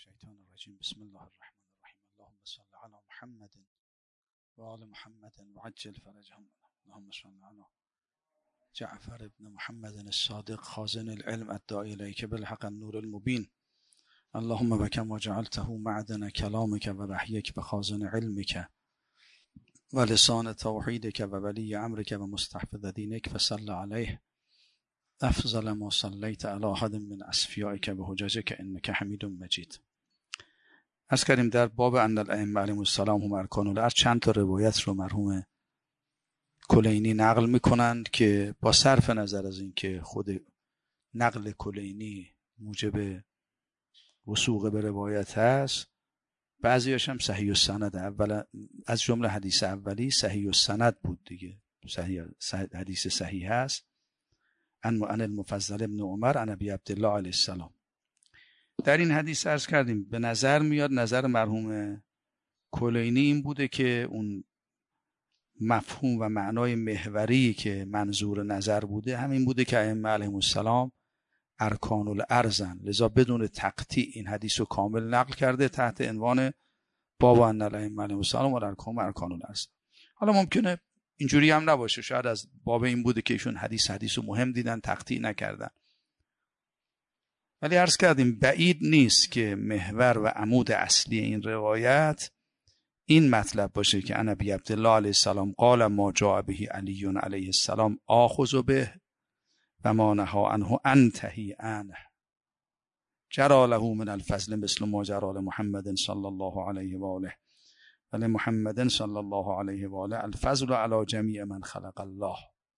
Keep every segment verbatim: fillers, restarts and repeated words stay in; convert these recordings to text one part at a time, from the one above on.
الشیطان الرجیم. بسم الله الرحمن الرحیم. اللهم صل علی محمد و آل محمد و عجل فرجهم. اللهم صل علی جعفر ابن محمد الصادق خازن العلم الداعی الیک بالحق النور المبین. اللهم وكما جعلته معدن كلامك و وحيك بخازن علمك و لسان توحيدك و ولی امرك و مستحفظ دینك فصل عليه افضل ما صلیت علی احد من اصفیائک و حججک انک حمید مجید. عرض کردیم در باب ان الائمه علیهم السلام هم ارکان الارض چند تا روایت رو مرحوم کلینی نقل میکنند که با صرف نظر از اینکه خود نقل کلینی موجب وثوق به روایت هست، بعضیاش هم صحیح السند، اول از جمله حدیث اولی صحیح السند بود دیگه، صحیح حدیث صحیح هست. ان المفضل ابن عمر عن ابی عبدالله علیه السلام. در این حدیث عرض کردیم به نظر میاد نظر مرحوم کلینی این بوده که اون مفهوم و معنای محوری که منظور نظر بوده همین بوده که ائمه علیهم السلام ارکان الارضن، لذا بدون تقطیع این حدیث رو کامل نقل کرده تحت عنوان باب ان الائمه علیهم السلام و ارکان ارکان الارض. حالا ممکنه اینجوری هم نباشه، شاید از باب این بوده که ایشون حدیث حدیث رو مهم دیدن تقطیع نکردن، ولی عرض کردیم بعید نیست که محور و عمود اصلی این روایت این مطلب باشه که ان ابی عبدالله علیه السلام قال ما جاء به علی علیه السلام آخذ به و ما نهی عنه انتهی عنه جرى له من الفضل مثل ما جرى لمحمد صلی الله علیه و آله و لمحمد صلی الله علیه و آله الفضل علی جمیع من خلق الله.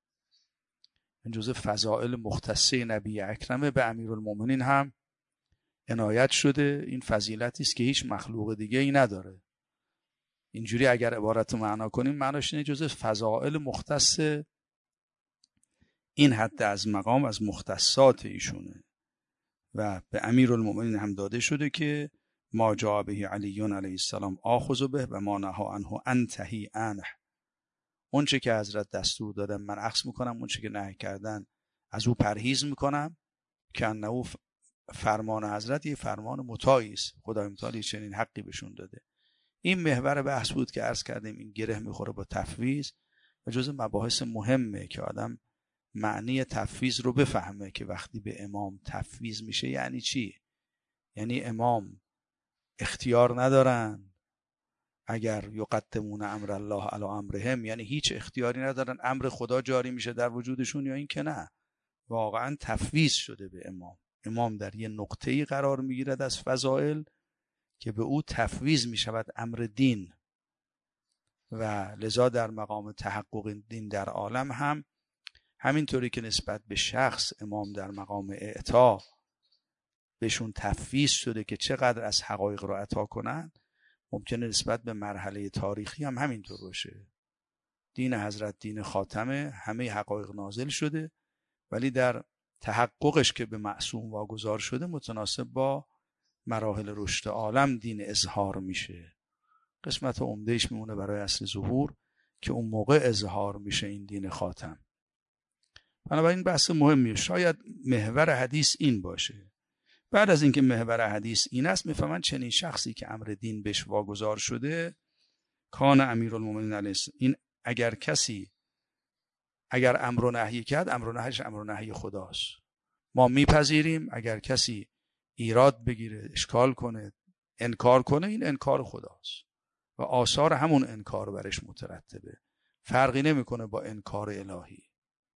این جزء فضائل مختصه نبی اکرم به امیرالمومنین هم عنایت شده. این فضیلتی است که هیچ مخلوق دیگه ای نداره. اینجوری اگر عبارت معنا کنیم معناش اینه جزء فضائل مختص این حد از مقام از مختصات ایشونه و به امیرالمومنین هم داده شده که ما جاء به علی علیه السلام آخذ به و ما نهی عنه انتهی عنه. اون چه که حضرت دستور دادن من اخذ میکنم، اون چه که نهی کردن از او پرهیز میکنم، که انه فرمان حضرت یه فرمان مطاعی است، خدای متعال چنین حقی بهشون داده. این محور بحث بود که عرض کردیم این گره میخوره با تفویض و جزء مباحث مهمه که آدم معنی تفویض رو بفهمه که وقتی به امام تفویض میشه یعنی چی؟ یعنی امام اختیار ندارن اگر یقدمون امر الله علی امرهم، یعنی هیچ اختیاری ندارن، امر خدا جاری میشه در وجودشون، یا این که نه واقعا تفویض شده به امام. امام در یه نقطه‌ای قرار میگیرد از فضائل که به او تفویض میشود امر دین و لذا در مقام تحقق دین در عالم هم همینطوری که نسبت به شخص امام در مقام اعطا بهشون تفویض شده که چقدر از حقایق رو عطا کنن، ممکنه نسبت به مرحله تاریخی هم همینطور باشه. دین حضرت دین خاتمه، همه حقایق نازل شده، ولی در تحققش که به معصوم واگذار شده متناسب با مراحل رشد عالم دین اظهار میشه. قسمت عمدهش میمونه برای اصل ظهور که اون موقع اظهار میشه این دین خاتم. بنابراین بحث مهمیه. شاید محور حدیث این باشه. بعد از اینکه محور حدیث این است میفهمن چنین شخصی که امر دین بهش واگذار شده کان امیرالمومنین علیه این اگر کسی اگر امر و نهی کرد، امر و نهیش امر و نهی خداست، ما میپذیریم. اگر کسی ایراد بگیره، اشکال کنه، انکار کنه، این انکار خداست و آثار همون انکار برش مترتبه، فرقی نمیکنه با انکار الهی.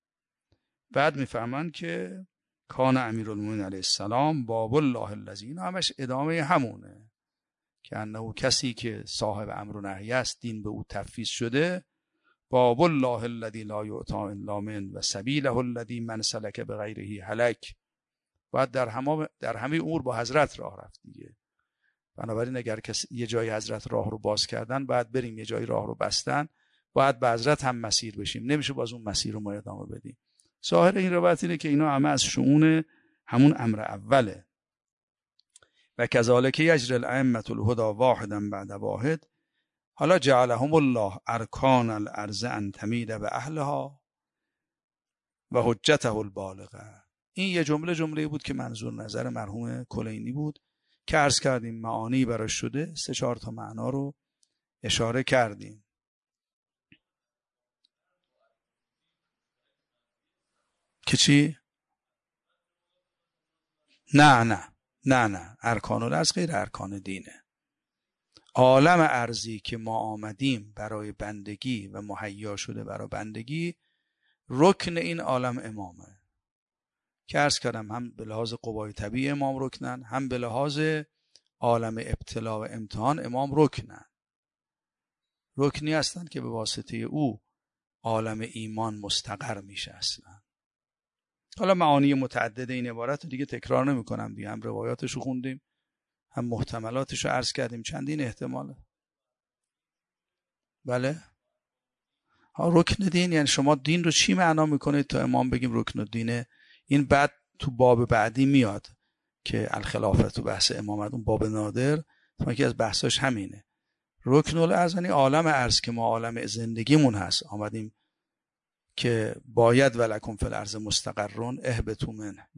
بعد میفهمن که کان امیرالمومنین علیه السلام باب الله الذی، این همش ادامه همونه که انه کسی که صاحب امر و نهی است دین به او تفویض شده، باب الله الذی لا یعطی الا من و سبیله الذی من سلک بغیره هلک. باید در همه در همه امور با حضرت راه رفت دیگه. بنابراین اگر کسی یه جای حضرت راه رو باز کردن، باید بریم، یه جای راه رو بستن، باید به حضرت هم مسیر بشیم، نمیشه باز اون مسیر رو ما ادامه بدیم. ظاهر این روایت اینه که اینا همه از شؤون همون امر اوله. و کذالک یجری الائمة الهدی واحدا بعد واحد حالا جعلهم الله ارکان الارض ان تمید و اهلها و حجته البالغه. این یه جمله جمله بود که منظور نظر مرحوم کلینی بود که عرض کردیم معانی براش شده، سه چهار تا معنا رو اشاره کردیم. که چی؟ نه نه نه نه ارکان الارض غیر ارکان دینه. عالم ارضی که ما آمدیم برای بندگی و مهیا شده برای بندگی، رکن این عالم امامه که عرض کردم هم به لحاظ قوای طبیعی امام رکنن، هم به لحاظ عالم ابتلا و امتحان امام رکنن. رکنی هستند که به واسطه او عالم ایمان مستقر میشه اصلا. حالا معانی متعدد این عبارت رو دیگه تکرار نمی کنم دیگه، هم روایاتش رو خوندیم هم محتملاتش رو عرض کردیم، چندین احتماله. بله ها، رکن دین یعنی شما دین رو چی معنا میکنید تا امام بگیم رکن دینه؟ این بعد تو باب بعدی میاد که الخلافه، تو بحث امامت، اون باب نادر، تو یکی از بحثاش همینه. رکن الارض یعنی عالم ارض که ما عالم زندگیمون هست، آمدیم که باید ولکم فی الارض مستقرون اهبطوا منها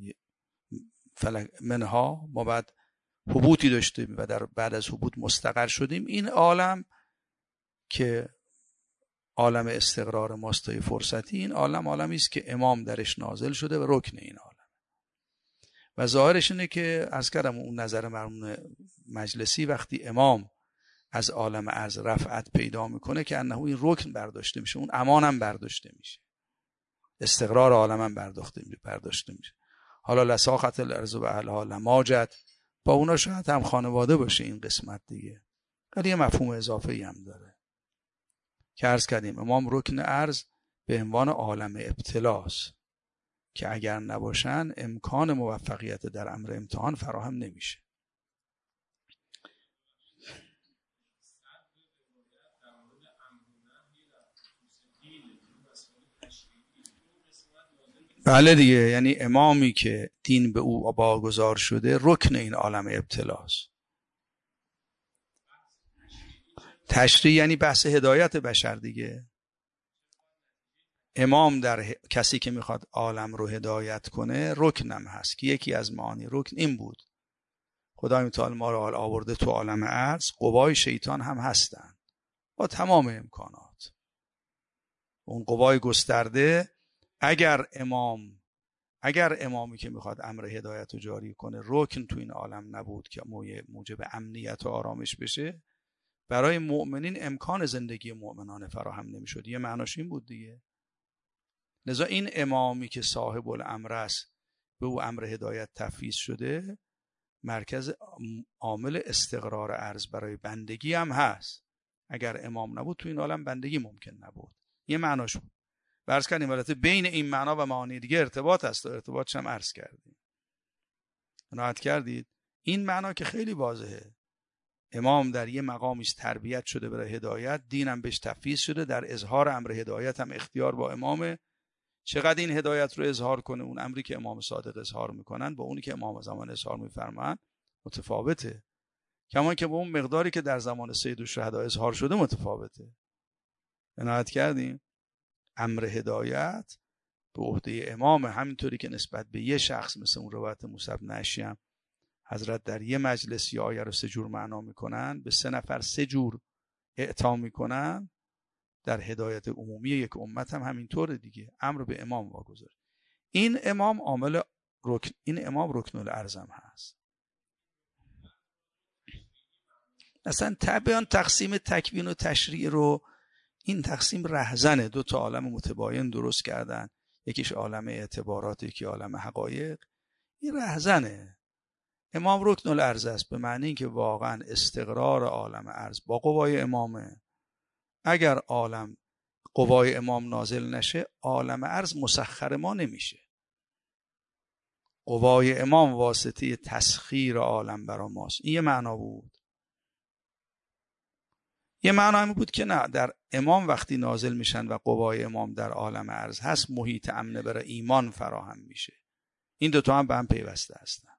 منها، ما بعد هبوطی داشتیم و در بعد از هبوط مستقر شدیم. این عالم که عالم استقرار ماستای فرصتی، این عالم عالمی است که امام درش نازل شده و رکن این عالم. و ظاهرش اینه که از کردم اون نظر مرحوم مجلسی، وقتی امام از عالم ارض رفعت پیدا میکنه که انه این رکن برداشته میشه، اون امان هم برداشته میشه، استقرار عالم هم برداشته میشه برداشته میشه حالا لساخت الارض و اهلها لماجت، با اونا شاید هم خانواده باشه این قسمت دیگه، ولی یه مفهوم اضافه‌ای هم داره که عرض کردیم امام رکن ارض به عنوان عالم ابتلاست که اگر نباشن امکان موفقیت در امر امتحان فراهم نمیشه. بله دیگه، یعنی امامی که دین به او واگذار شده رکن این عالم ابتلاست. تشریع یعنی بحث هدایت بشر دیگه. امام در ه... کسی که میخواد عالم رو هدایت کنه رکنم هست که یکی از معانی رکن این بود خدای متعال ما رو آورده تو عالم ارض، قوای شیطان هم هستن با تمام امکانات. اون قوای گسترده اگر امام اگر امامی که میخواد امر هدایت رو جاری کنه رکن تو این عالم نبود که موجب امنیت و آرامش بشه، برای مؤمنین امکان زندگی مؤمنانه فراهم نمیشد. یه معناش این بود دیگه. لذا این امامی که صاحب الامر است، به او امر هدایت تفویض شده، مرکز عامل استقرار ارض برای بندگی هم هست. اگر امام نبود تو این عالم بندگی ممکن نبود. یه معناش بود. عرض کردیم البته بین این معنا و معانی دیگه ارتباط هست و ارتباطش هم عرض کردیم. عنایت کردید این معنا که خیلی واضحه. امام در یه مقامی تربیت شده برای هدایت، دینم بهش تفویض شده، در اظهار امر هدایت هم اختیار با امامه. چقدر این هدایت رو اظهار کنه، اون امری که امام صادق اظهار میکنن با اونی که امام زمان اظهار میفرمان متفاوته، کما که با اون مقداری که در زمان سید الشهدا اظهار شده متفاوته. عنایت کردیم امر هدایت به عهده امام، همینطوری که نسبت به یه شخص مثل اون روایت موسی بن اشیم حضرت در یه مجلس یا آیه رو سه جور معنا میکنن، به سه نفر سه جور اعطا میکنن، در هدایت عمومی یک امت هم همینطوره دیگه. امر به امام واگذار. این امام عامل رکن، این امام رکن الارض هم هست. اصلا طبعا تقسیم تکوین و تشریع رو، این تقسیم رهزنه، دو تا عالم متباین درست کردن، یکیش عالم اعتبارات یکی عالم حقایق. این رهزنه. امام رکن الارض است به معنی اینکه واقعا استقرار عالم ارض با قوای امامه. اگر عالم قوای امام نازل نشه، عالم ارض مسخر ما نمیشه. قوای امام واسطه تسخیر عالم برا ماست. این یه معنا بود. یه معنا هم بود که نه، در امام وقتی نازل میشن و قوای امام در عالم ارض هست، محیط امن برای ایمان فراهم میشه. این دوتا هم به هم پیوسته هستن.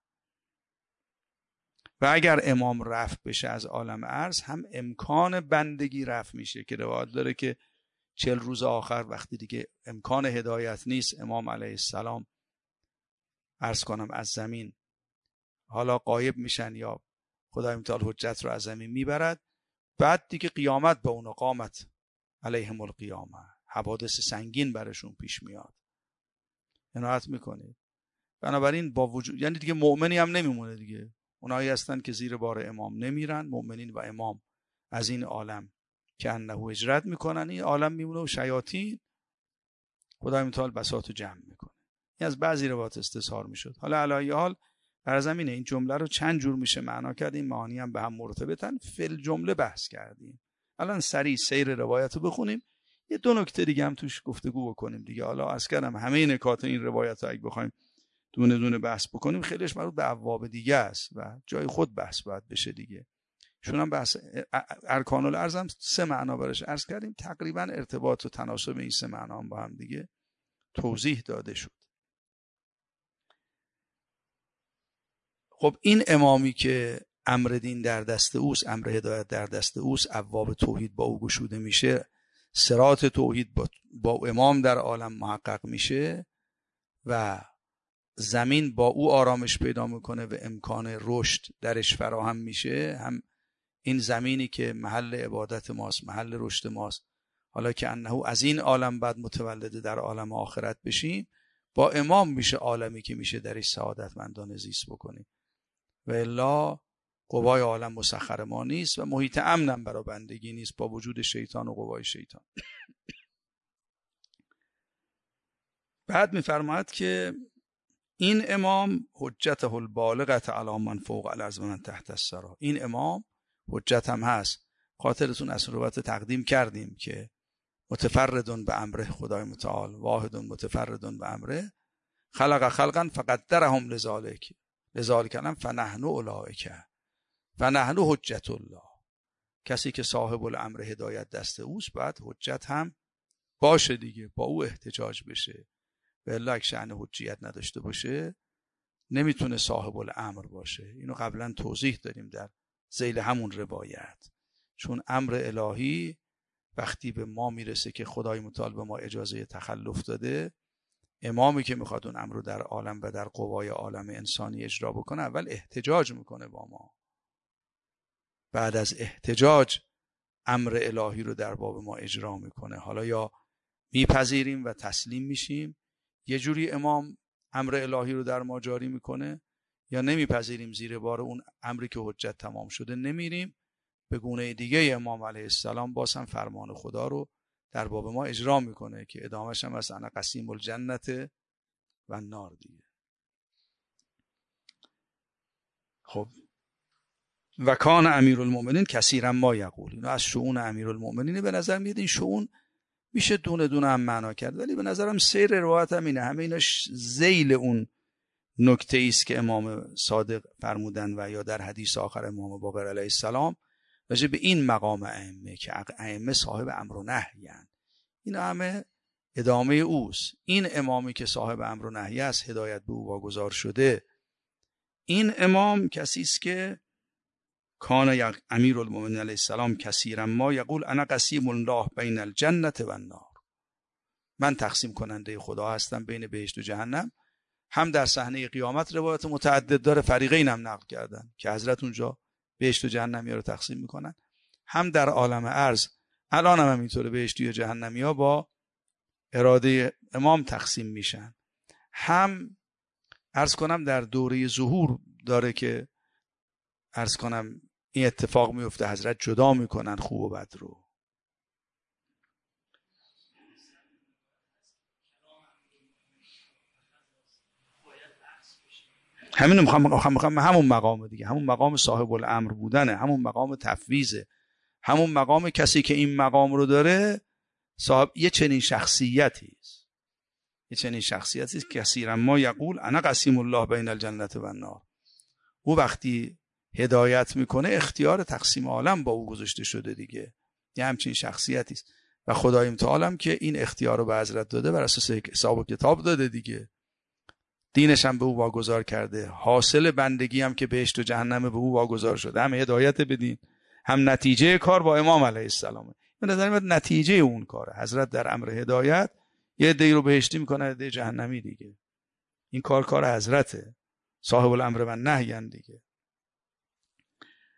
و اگر امام رفع بشه از عالم ارض، هم امکان بندگی رفع میشه که روایت داره که چهل روز آخر وقتی دیگه امکان هدایت نیست، امام علیه السلام عرض کنم از زمین حالا غایب میشن یا خدای متعال حجت رو از زمین میبرد. بعد دیگه قیامت با اون قامت علیهم القیامه، حوادث سنگین برشون پیش میاد. عنایت میکنید. بنابراین با وجود، یعنی دیگه مؤمنی هم نمیمونه دیگه. اونایی هستن که زیر بار امام نمیرن، مؤمنین و امام از این عالم که انه هجرت میکنن، این عالم میمونه و شیاطین خدای متعال بساطو جمع میکنه. این از بعضی روایات استظهار میشد. حالا علی حال بر زمینه این جمله رو چند جور میشه معنا کرد، این معانی هم به هم مرتبطن، فل جمله بحث کردیم. الان سریع سیر روایت رو بخونیم، یه دو نکته دیگه هم توش گفتگو بکنیم دیگه. حالا عرض کردم همه نکات این روایت رو اگه بخوایم دونه دونه بحث بکنیم خیلیش مربوط به ابواب دیگه است و جای خود بحث باید بشه دیگه. چون هم بحث ارکان الارض هم سه معنا برش عرض کردیم، تقریبا ارتباط و تناسب این سه معنا هم با هم دیگه توضیح داده شد. خب این امامی که امر دین در دست اوست، امر هدایت در دست اوست، ابواب توحید با او گشوده میشه، صراط توحید با, با امام در عالم محقق میشه و زمین با او آرامش پیدا میکنه و امکان رشد درش فراهم میشه. هم این زمینی که محل عبادت ماست، محل رشد ماست، حالا که انه از این عالم بعد متولد در عالم آخرت بشیم، با امام میشه عالمی که میشه درش سعادتمندانه زیست بکنیم. و الا قوای عالم مسخر ما نیست و محیط امنم برای بندگی نیست با وجود شیطان و قوای شیطان. بعد میفرماید که این امام حجته البالغه علی من فوق الارض و من تحت الثری. این امام حجت هم هست. خاطرتون از روایت تقدیم کردیم که متفردون به امره، خدای متعال واحدون متفردون به امره، خلق خلقا فقدرهم لذالک لذالک لم فنحن اولئک فنحن حجت الله. کسی که صاحب الامر هدایت دست اوست بعد حجت هم باشه دیگه، با او احتجاج بشه. و الا اگه شأن حجیت نداشته باشه نمیتونه صاحب الامر باشه. اینو قبلا توضیح دادیم در ذیل همون روایت. چون امر الهی وقتی به ما میرسه که خدای متعال به ما اجازه تخلف داده، امامی که میخواد اون امر رو در عالم و در قوای عالم انسانی اجرا بکنه اول احتجاج میکنه با ما، بعد از احتجاج امر الهی رو در باب ما اجرا میکنه. حالا یا میپذیریم و تسلیم میشیم، یه جوری امام امر الهی رو در ما جاری میکنه، یا نمیپذیریم، زیر بار اون امری که حجت تمام شده نمیریم، به گونه دیگه امام علیه السلام باز هم فرمان خدا رو در باب ما اجرا میکنه که ادامهش هم از انا قسیم الجنت و النار دیگه. خب و کان امیرالمؤمنین کثیرا ما یقول. اینو از شؤون امیرالمؤمنین به نظر میاد. این شؤون میشه دونه دونه هم معنا کرد، ولی به نظرم سیر روایت هم اینه، همه ایناش ذیل اون نکته ای است که امام صادق فرمودن و یا در حدیث آخر امام باقر علیه السلام راجع به این مقام ائمه که ائمه صاحب امر و نهی ان. این همه ادامه اوست. این امامی که صاحب امر و نهی است، هدایت به او واگذار شده، این امام کسی است که کان امیرالمؤمنین علیه السلام کثیرا ما یقول انا قسیم الله بین الجنه و النار. من تقسیم کننده خدا هستم بین بهشت و جهنم. هم در صحنه قیامت روایت متعدد داره، فریقین هم نقل کردن که حضرت اونجا بهشت و جهنمی رو تقسیم میکنن. هم در عالم ارض الان هم همینطوره، بهشتی و جهنمی ها با اراده امام تقسیم میشن. هم عرض کنم در دوره ظهور داره که عرض کنم این اتفاق میفته، حضرت جدا میکنن خوب و بد رو. همین میخوام میخوام همون مقام دیگه، همون مقام صاحب الامر بودنه، همون مقام تفویضه، همون مقام کسی که این مقام رو داره صاحب یه چنین شخصیتی است، یه چنین شخصیتی است کثیرا ما یقول انا قسیم الله بین الجنه و النار. او وقتی هدایت میکنه اختیار تقسیم عالم با او گذاشته شده دیگه، یه همچین شخصیتی است و خدای متعال هم که این اختیار رو به حضرت داده بر اساس حساب و کتاب داده دیگه، دینش هم به او واگذار کرده، حاصل بندگی هم که بهشت و جهنم به او واگذار شده، هم هدایت به دین هم نتیجه کار با امام علیه السلام. به نظر میاد نتیجه اون کاره. حضرت در امر هدایت یه عده‌ای رو بهشتی میکنه، عده جهنمی دیگه. این کار کار حضرته، صاحب الامر و نهی دیگه.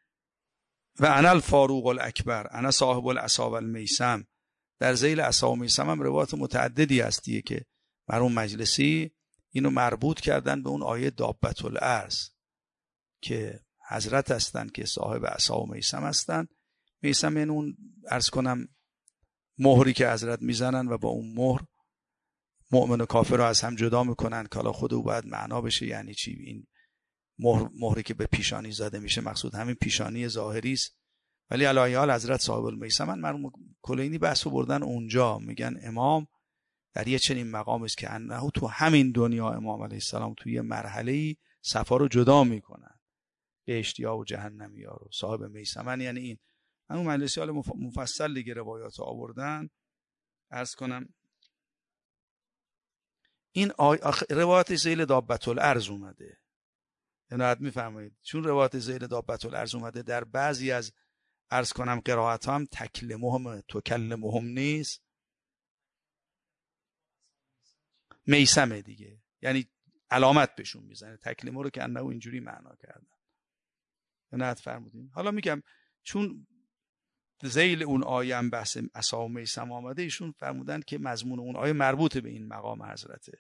و انا الفاروق الاکبر، انا صاحب العصا و المیسم. در ذیل عصا و میسم هم روایات متعددی هستیه که مرحوم مجلسی اینو مربوط کردن به اون آیه دابت الارض که حضرت هستن که صاحب عصا و میسم هستن. میسم این اون عرض کنم مهری که حضرت میزنن و با اون مهر مؤمن و کافر رو از هم جدا میکنن که حالا خود او باید معنا بشه یعنی چی. این مهر مهری که به پیشانی زده میشه مقصود همین پیشانی ظاهری است، ولی علی حال حضرت صاحب المیسم. مرحوم کلینی بحثو بردن اونجا، میگن امام در یه چنین مقام است که انه تو همین دنیا امام علیه السلام توی یه مرحله‌ای صفا رو جدا میکنن، بهشتیا و جهنمیا رو صاحب میسمن. یعنی این همون مجلسی حال مفصل دیگه روایات آوردن. عرض کنم این آی... روایت ذیل دابت الارض اومده، عنایت میفرمایید، چون روایت ذیل دابت الارض اومده در بعضی از عرض کنم قرائت هم تکلمهم تکلمهم نیست، میسمه دیگه، یعنی علامت بهشون میزنه. تکلمه رو که انه اینجوری معنا کردن، عنایت فرمودین. حالا میگم چون ذیل اون آیه هم بحث عصا و میسم آمده، ایشون فرمودن که مضمون اون آیه مربوط به این مقام حضرته.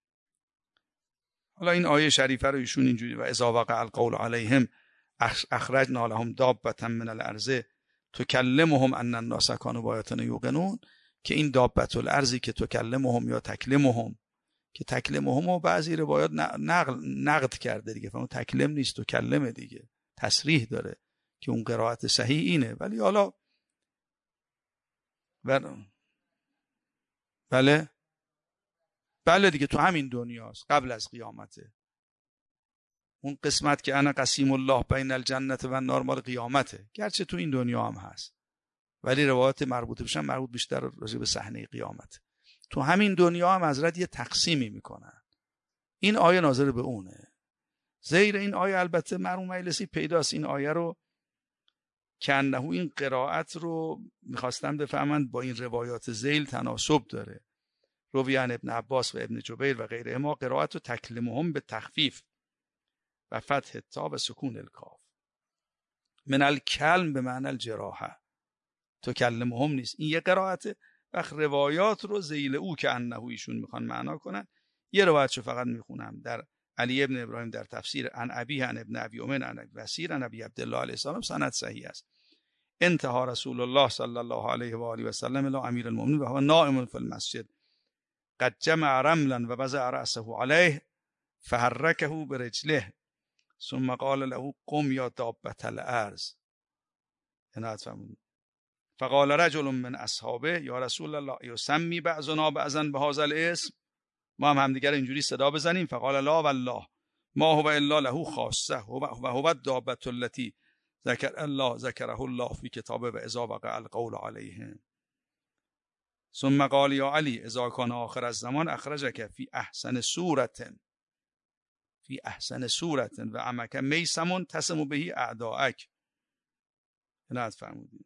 حالا این آیه شریفه رو ایشون اینجوری و اذا وقع القول علیهم اخرجنا لهم دابة من الارض تکلمهم ان الناس كانوا بآیاتنا یوقنون، که این دابة الارضی که تکلمهم یا تکلمهم، که تکلمهم و بعضی روایات نقل نقد کرده دیگه، فهم تکلم نیست تکلمه دیگه، تصریح داره که اون قرائت صحیح اینه. ولی حالا بله بله دیگه تو همین دنیاست، قبل از قیامته. اون قسمت که انا قسیم الله بین الجنه و النار مال قیامته، گرچه تو این دنیا هم هست ولی روایات مربوط بشن مربوط بیشتر راجع به صحنه قیامت. تو همین دنیا هم حضرت یه تقسیمی میکنن، این آیه ناظر به اونه. زیر این آیه البته مرحوم مجلسی پیداست این آیه رو که انه این قرائت رو میخواستم بفهمند با این روایات ذیل تناسب داره. روی عن ابن عباس و ابن جبیر و غیره ما قرائت و تکلمهم به تخفیف و فتح تا و سکون الکاف من الکلم به معنی الجراحه، تکلمهم نیست. این یه قرائته. وقت روایات رو ذیل او که انه ایشون میخوان معنا کنن، یه روایتشو فقط میخونم در علی ابن ابراهیم در تفسیر عن ابیه عن ابن ابی اومن عن وسیر عن ابی عبدالله علیه السلام، سند صحیح است. انتهى رسول الله صلی الله علیه و آله و سلم الی امیر المؤمنین و هو نائم فی المسجد قد جمع رملا و وضع رأسه علیه فحرکه برجله ثم قال له قم یا دابة الارض. فقال رجل من اصحابه یا رسول الله یسمی بعضنا بعضا بهذا الاسم، ما هم همدیگر اینجوری صدا بزنیم. فقال لا والله ما هو الا له خاصه و هو الدابة التي ذکر الله ذکره الله فی کتابه و اذا وقع القول علیهم. ثم قال یا علی اذا کان آخر الزمان اخرجک فی احسن صورت فی احسن صورت و عمک میسم تسم به اعداءک. عنایت فرمودید.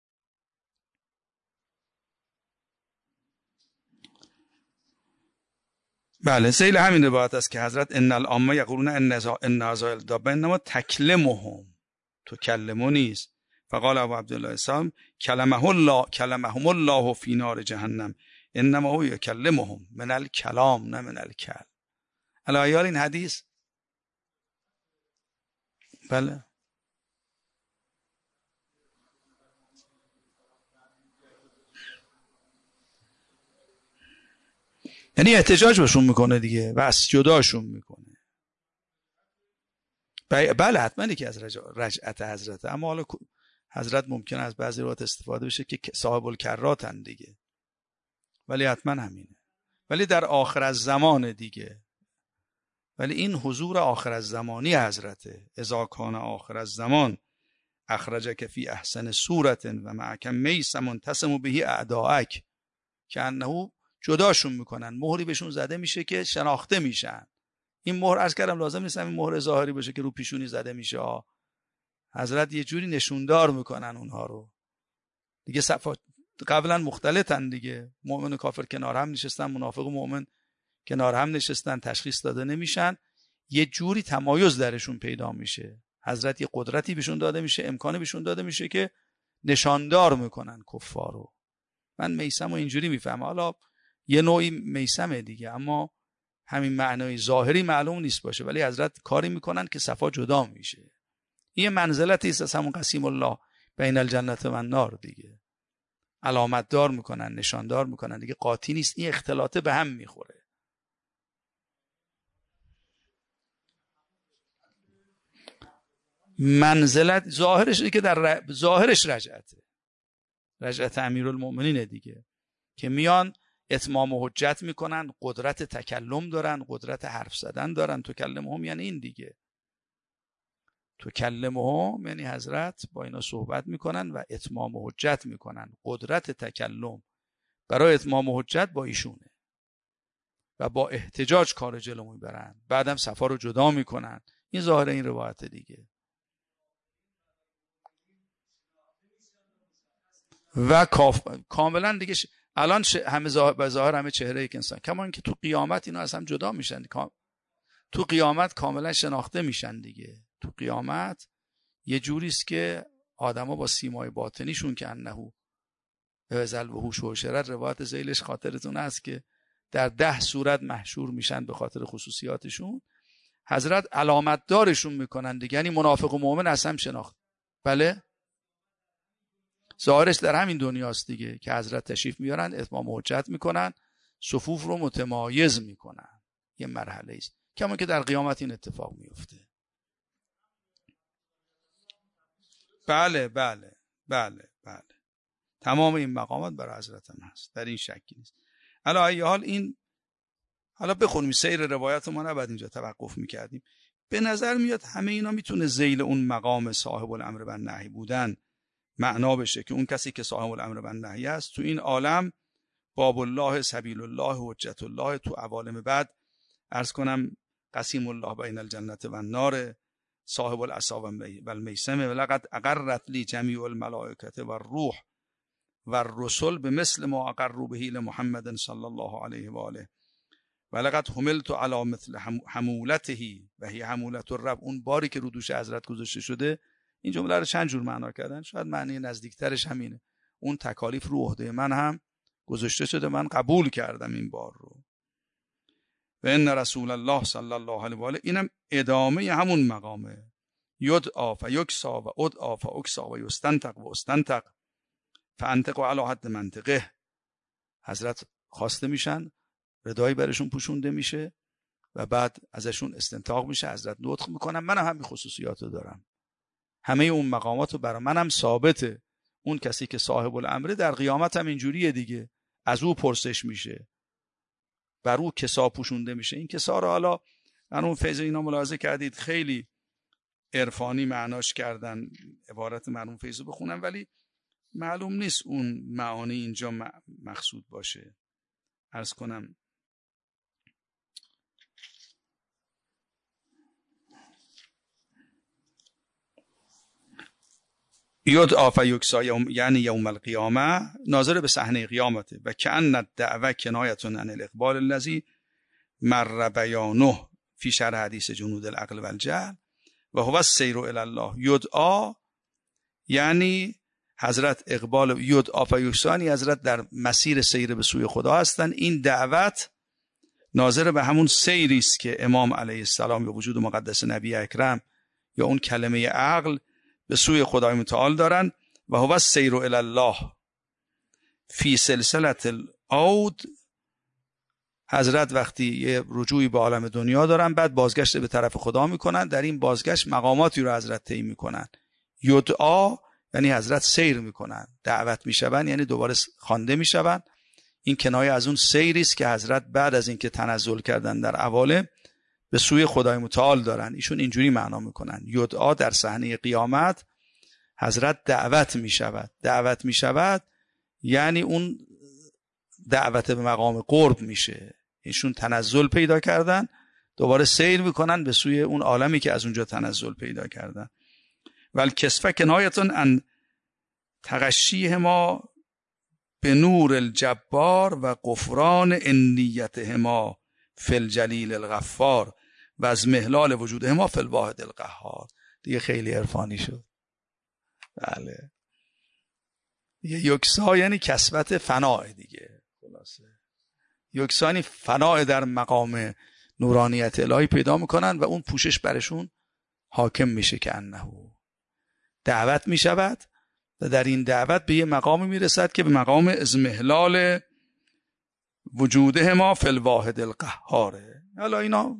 بله ذیل همین روایت است که حضرت ان العامه یقولون ان ان ازایل دابه انما تکلمهم، تکلمو نیست. فقال ابو عبدالله السلام کلمه الله کلمهم الله فی نار جهنم انما هو یکلمهم من الکلام نه من الکل. الایال این حدیث بله یعنی احتجاج بهشون میکنه دیگه، بس جداشون میکنه. بله حتما یکی از رجعت حضرت، اما حالا حضرت ممکنه از بعضی روایات استفاده بشه که صاحب الکراتن دیگه، ولی حتما همینه. ولی در آخر از زمان دیگه، ولی این حضور آخر از زمانی حضرته. اذا کان آخر از زمان اخرجک فی احسن صورت و معک میسم تسم به اعداءک، که انه جداشون میکنن، مهری بهشون زده میشه که شناخته میشن. این مهر از کردم لازم نیست این مهر ظاهری باشه که رو پیشونی زده میشه. حضرت یه جوری نشوندار میکنن اونها رو دیگه. صفات قبلا مختلطن دیگه، مؤمن و کافر کنار هم نشستن، منافق و مؤمن کنار هم نشستن، تشخیص داده نمیشن، یه جوری تمایز درشون پیدا میشه. حضرت یه قدرتی بهشون داده میشه، امکانی بهشون داده میشه که نشاندار میکنن کفارو. من میثم رو اینجوری میفهمم، حالا یه نوعی میثمه دیگه، اما همین معنای ظاهری معلوم نیست باشه، ولی حضرت کاری میکنن که صفا جدا میشه. این منزلتی است از همون قسیم الله بین الجنت و النار دیگه، علامت دار میکنن، نشاندار میکنن دیگه، قاطی نیست، این اختلاطه به هم میخوره. منزلت ظاهرش که در ر... ظاهرش رجعته، رجعت امیرالمؤمنینه دیگه، که میان اتمام و حجت میکنن، قدرت تکلم دارن، قدرت حرف زدن دارن. تکلمهم یعنی این دیگه، تکلمهم یعنی حضرت با اینا صحبت میکنن و اتمام و حجت میکنن. قدرت تکلم برای اتمام و حجت با ایشونه و با احتجاج کار جلو میبرن، بعدم صفا رو جدا میکنن. این ظاهر این روایت دیگه. و کاف... کاملا دیگه ش... الان ش... همه ظاهر به ظاهر همه چهره یک انسان، کما اینکه تو قیامت اینا از هم جدا میشن. کام... تو قیامت کاملا شناخته میشن دیگه. تو قیامت یه جوری است که آدما با سیمای باطنیشون که انه ازل و هوش و شرت، روایت ذیلش خاطرتون هست که در ده صورت محشور میشن به خاطر خصوصیاتشون. حضرت علامت دارشون میکنن دیگه، یعنی منافق و مؤمن از هم شناخت. بله ظاهرش در همین دنیاست دیگه، که حضرت تشریف میارن، اتمام حجت میکنن، صفوف رو متمایز میکنن. یه مرحله است کما که در قیامت این اتفاق میفته. بله بله بله بله تمام این مقامات برای حضرت هم هست، در این شکی نیست. حالا ای حال این حالا بخونیم سیر روایت ما، نباید اینجا توقف میکردیم. به نظر میاد همه اینا میتونه ذیل اون مقام صاحب الامر و نهی بودن معنا بشه، که اون کسی که صاحب الامر و نهی است تو این عالم باب الله، سبیل الله، حجت الله، تو عوالم بعد عرض کنم قسیم الله بین الجنت و النار، صاحب العصا و المیثم، ولقد اقرت لی جمیع الملائکه و الروح و الرسل بمثل ما اقروا به لمحمد صلی الله علیه و آله ولقد حملت علی مثل حمولته و هی حمولت الرب. اون باری که رو دوش حضرت گذاشته شده، این جمله رو چند جور معنا کردن، شاید معنی نزدیکترش همینه. اون تکالیف رو عهده من هم گذاشته شده، من قبول کردم این بار رو. و ان رسول الله صلی الله علیه و آله، اینم ادامه همون مقامه. یدعا فیکسا و ادعا فاکسا و یستنطق و استنطق فانطق علی حد منطقه. حضرت خواسته میشن، ردایی برشون پوشونده میشه و بعد ازشون استنطاق میشه، حضرت نطق میکنن. من هم همین خصوصیات رو دارم، همه اون مقامات رو برای منم ثابته. اون کسی که صاحب الامره در قیامت هم اینجوریه دیگه، از او پرسش میشه، بر او کسا پوشونده میشه. این کسا رو حالا من اون فیض اینا ملاحظه کردید خیلی عرفانی معناش کردن، عبارت مرحوم فیض رو بخونم، ولی معلوم نیست اون معانی اینجا مقصود باشه. عرض کنم یدعا فیکسا یعنی یوم القیامه، ناظر به صحنه قیامته. و کأن الدعوه کنایة عن الاقبال الذی مر بیانه فی شرح حدیث جنود العقل و الجهل و هو السیر الی الله. یدعا یعنی حضرت اقبال، یدعا فیکسا یعنی حضرت در مسیر سیر به سوی خدا هستن. این دعوت ناظر به همون سیری است که امام علیه السلام یا وجود مقدس نبی اکرم یا اون کلمه عقل به سوی خدای متعال دارن. و هو السیر الی الله فی سلسله العود. حضرت وقتی یه رجوعی به عالم دنیا دارن، بعد بازگشت به طرف خدا میکنن، در این بازگشت مقاماتی رو حضرت طی میکنن. یدعا یعنی حضرت سیر میکنن، دعوت میشون یعنی دوباره خوانده میشون. این کنایه از اون سیری است که حضرت بعد از اینکه تنزل کردن در عوالم به سوی خدای متعال دارن. ایشون اینجوری معنا میکنن، یدعا در صحنه قیامت حضرت دعوت میشود. دعوت میشود یعنی اون دعوت به مقام قرب میشه. ایشون تنزل پیدا کردن، دوباره سیر میکنن به سوی اون عالمی که از اونجا تنزل پیدا کردن. والکسفه کنایتون ان تغشیهما به نور الجبار و غفران انیتهما فی الجلیل الغفار و از محلال وجودهما فی الواحد القهار. دیگه خیلی عرفانی شد. بله دیگه یکسا یعنی کسبت فناع دیگه. خلاصه یکسا یعنی فناع در مقام نورانیت الهی پیدا میکنن و اون پوشش برشون حاکم میشه که انه دعوت میشود و در این دعوت به یه مقامی میرسد که به مقام اضمحلال وجوده ما فی الواحد القهاره. حالا اینا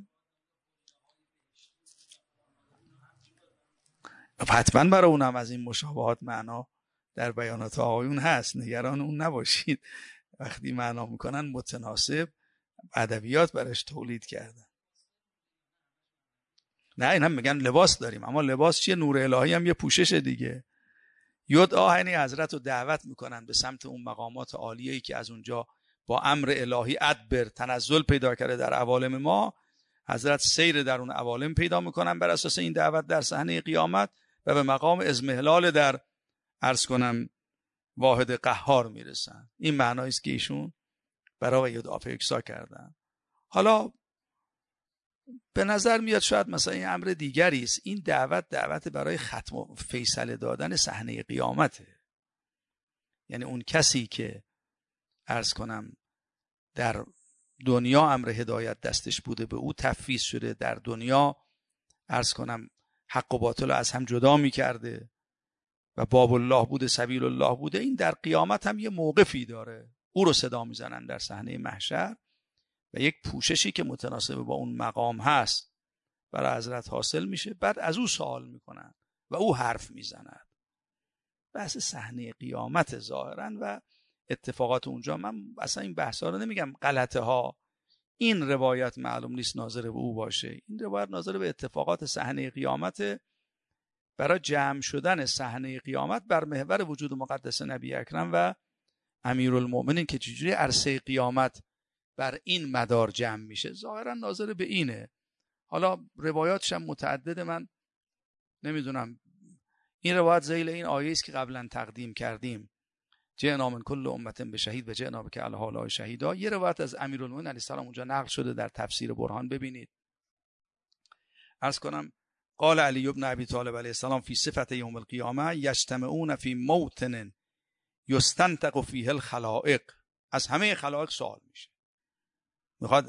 حتما برای اونم از این مشابهات معنا در بیانات آقایون هست، نگران اون نباشید. وقتی معنا میکنن متناسب ادبیات برش تولید کردن. نه این هم میگن لباس داریم، اما لباس چیه؟ نور الهی هم یه پوشش دیگه. یود آهنی حضرت رو دعوت میکنن به سمت اون مقامات عالیه‌ای که از اونجا با امر الهی ادبر تنزل پیدا کرده در عوالم ما. حضرت سیر در اون عوالم پیدا میکنن بر اساس این دعوت در صحنه قیامت و به مقام اضمحلال در عرض کنم واحد قهار میرسن. این معنایی است که ایشون برای یود آفیکسا کردن. حالا به نظر میاد شاید مثلا این امر دیگری است. این دعوت دعوت برای ختم و فیصله دادن صحنه قیامته. یعنی اون کسی که عرض کنم در دنیا امر هدایت دستش بوده به او تفویض شده، در دنیا عرض کنم حق و باطل از هم جدا میکرده و باب الله بوده سبیل الله بوده، این در قیامت هم یه موقفی داره، او رو صدا میزنن در صحنه محشر و یک پوششی که متناسب با اون مقام هست برای حضرت حاصل میشه. بعد از او سوال میکنن و او حرف میزند. بحث صحنه قیامت ظاهرا و اتفاقات اونجا. من اصلا این بحثا رو نمیگم غلطه ها، این روایت معلوم نیست ناظر به او باشه، این روایت ناظر به اتفاقات صحنه قیامت برای جمع شدن صحنه قیامت بر محور وجود مقدس نبی اکرم و امیرالمؤمنین که چجوری عرصه قیامت بر این مدار جمع میشه. ظاهرا ناظر به اینه. حالا روایاتش هم متعدده، من نمیدونم. این روایت ذیل این آیه است که قبلا تقدیم کردیم، جئنا من کل امت بشهید و جئنا بک علی هؤلاء شهیدا. یه روایت از امیرالمؤمنین علیه السلام اونجا نقل شده در تفسیر برهان، ببینید. عرض کنم قال علی بن ابی طالب علیه السلام فی صفت یوم القیامه یجتمعون فی موطن یستنطق فیه الخلائق. از همه خلائق سوال میشه، میخواد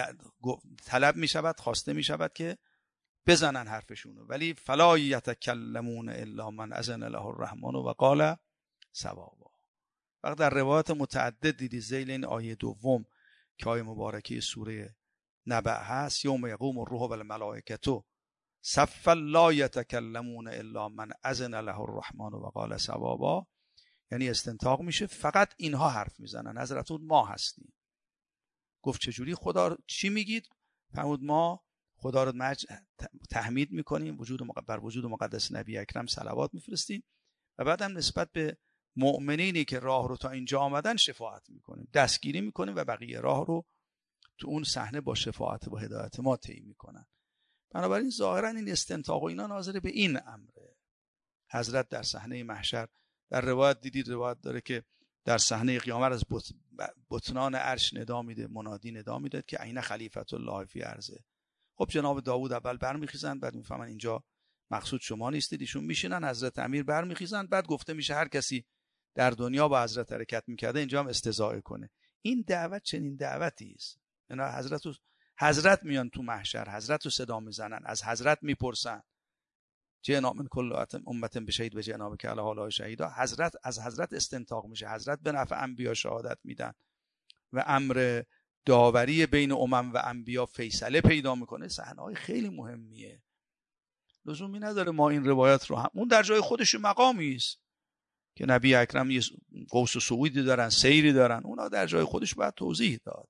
طلب میشود، خواسته میشود که بزنن حرفشونو، ولی فلا یتکلمون الا من اذن له الرحمن و قال صوابا. وقت در روایات متعدد دیدی ذیل این آیه دوم که آیه مبارکه سوره نبأ هست، یوم یقوم الروح والملائکه صفا لا یتکلمون الا من اذن له الرحمن و قال صوابا. یعنی استنطاق میشه، فقط اینها حرف میزنن. حضرتون ما هستیم. گفت چجوری خدا چی میگید؟ فرمود ما خدا رو مج... تحمید میکنیم، وجود مق... بر وجود مقدس نبی اکرم صلوات میفرستیم و بعدم نسبت به مؤمنینی که راه رو تا اینجا آمدن شفاعت میکنیم، دستگیری میکنیم و بقیه راه رو تو اون صحنه با شفاعت و هدایت ما طی میکنن. بنابراین ظاهرا این استنطاق و اینا ناظر به این امره. حضرت در صحنه محشر در روایت دیدید، روایت داره که در صحنه قیامت از بط... بطنان عرش ندا میده، منادی ندا میده که عین خلیفت الله فی ارضه. خب جناب داوود اول برمیخیزن، بعد میفهمن اینجا مقصود شما نیستید، ایشون میشینن. حضرت امیر برمیخیزن، بعد گفته میشه هر کسی در دنیا با حضرت حرکت میکرده اینجا هم استزاء کنه. این دعوت چنین دعوتی است. اینا حضرت و حضرت میان تو محشر، حضرت رو صدا میزنن، از حضرت میپرسن جئنا من کل امت بشهید و جئنا بک علی هؤلاء شهیدا. حضرت از حضرت استنطاق میشه، حضرت به نفع انبیا شهادت میدن و امر داوری بین امم و انبیا فیصله پیدا میکنه. صحنه‌های خیلی مهمیه، لزومی نداره ما این روایت رو هم، اون در جای خودش مقامی است که نبی اکرم یه قوس و سعودی دارن، سیری دارن، اونا در جای خودش باید توضیح داد.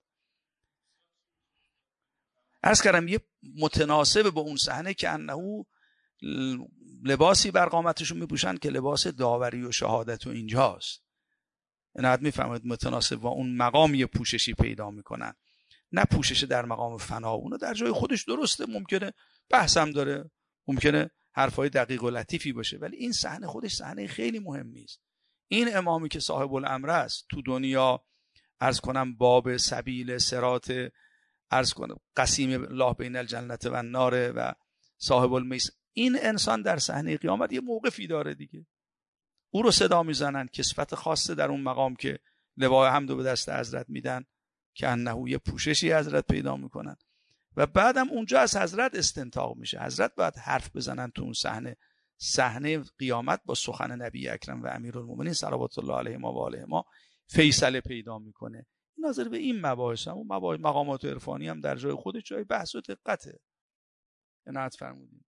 عرض کردم یه متناسب با اون صحنه که انه لباسی بر قامتشون میپوشن که لباس داوری و شهادت و اینجاست. اینات میفهمید متناسب با اون مقام یه پوششی پیدا میکنن، نه پوشش در مقام فنا. اونو در جای خودش درسته، ممکنه بحثم داره، ممکنه حرفای دقیق و لطیفی باشه، ولی این صحنه خودش صحنه خیلی مهمی است. این امامی که صاحب الامر است تو دنیا، عرض کنم باب سبیل صراط، عرض کنم قسیم الله بین الجنت و النار و صاحب المیس، این انسان در صحنه قیامت یه موقفی داره دیگه، او رو صدا میزنن، کسوت خاصه در اون مقام که لواء حمد رو به دست حضرت میدن که انه یه پوششی حضرت پیدا میکنن و بعدم اونجا از حضرت استنطاق میشه. حضرت باید حرف بزنن تو اون صحنه، صحنه قیامت با سخن نبی اکرم و امیرالمومنین صلوات الله علیه ما و آله ما فیصله پیدا میکنه. ناظر به این مباحث هم، اون مباحث مقامات عرفانی هم در جای خودش جای بحث و دقته. عنایت فرمودین.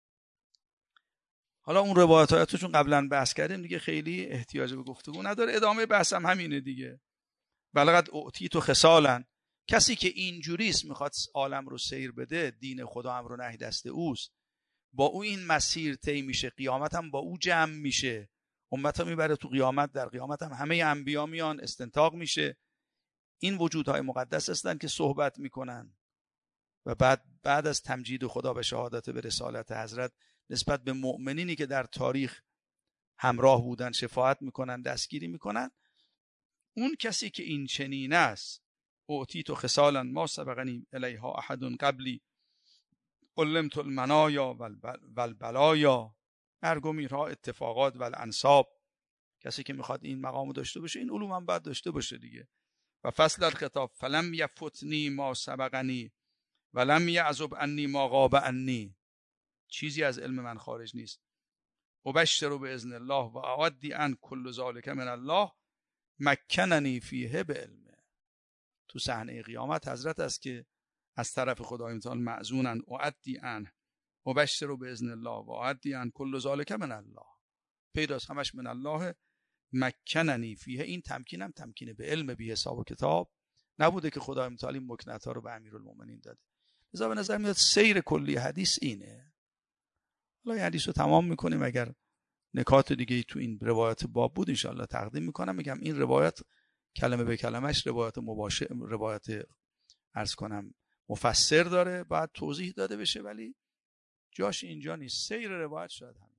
حالا اون روایاتو چون قبلا بحث کردیم دیگه خیلی احتیاج به گفتگو نداره، ادامه بحث هم همینه دیگه. بلغت اعطیت خصالا، کسی که اینجوریست میخواد عالم رو سیر بده، دین خدا امر و نهی دست اوست، با او این مسیر طی میشه، قیامت هم با او جمع میشه، امت هم میبره تو قیامت، در قیامت هم همه انبیا میان، استنطاق میشه. این وجودهای مقدس هستند که صحبت میکنن و بعد بعد از تمجید خدا به شهادت به رسالت حضرت نسبت به مؤمنینی که در تاریخ همراه بودن شفاعت میکنن، دستگیری میکنن. اون کسی که این چنین است، اعطیت خصالا ما سبقنی الیها احد قبلی علمت المنایا والبلایا، مرگ و میرها، اتفاقات و الانساب. کسی که میخواد این مقامو داشته باشه این علوم هم باید داشته باشه دیگه. و فصل الخطاب فلم یفتنی ما سبقنی ولم یعزب انی ما غاب انی، چیزی از علم من خارج نیست. ابشر باذن الله و اعدی ان کل ذلک من الله مکننی فیه بعلمه. تو صحنه قیامت حضرت است که از طرف خدای متعال معزونن، اعدی ان ابشر باذن الله و اعدی ان کل ذلک من الله، پیداست همش من الله. مکننی فیه، این تمکینم تمکین به علم بی حساب و کتاب نبوده که خدای متعال این مکنت‌ها رو به امیرالمومنین داده. لذا به نظر میاد سیر کلی حدیث اینه. حالا این حدیث رو تمام میکنیم، اگر نکات دیگه تو این روایت باب بود انشاءالله تقدیم میکنم. میگم این روایت کلمه به کلمش روایت مباشر، روایت عرض کنم مفسر داره، باید توضیح داده بشه، ولی جاش اینجا نیست. سیر روایت شاید هم